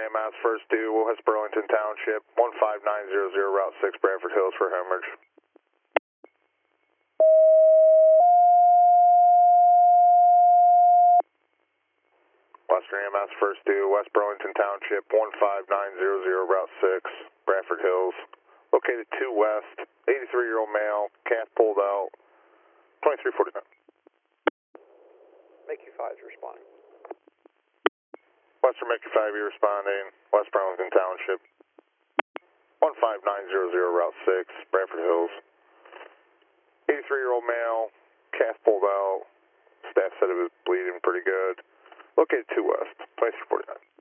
EMS, first due, West Burlington Township, 15900, Route 6, Bradford Hills for hemorrhage. Western EMS, first due, West Burlington Township, 15900, Route 6, Bradford Hills. Located 2 west, 83-year-old male, calf pulled out, 2349. Mickey 5 is responding. Western Mickey 5, you responding, West Burlington Township, 15900, Route 6, Bradford Hills. 83-year-old male, calf pulled out, staff said it was bleeding pretty good. Located 2 west, 2349.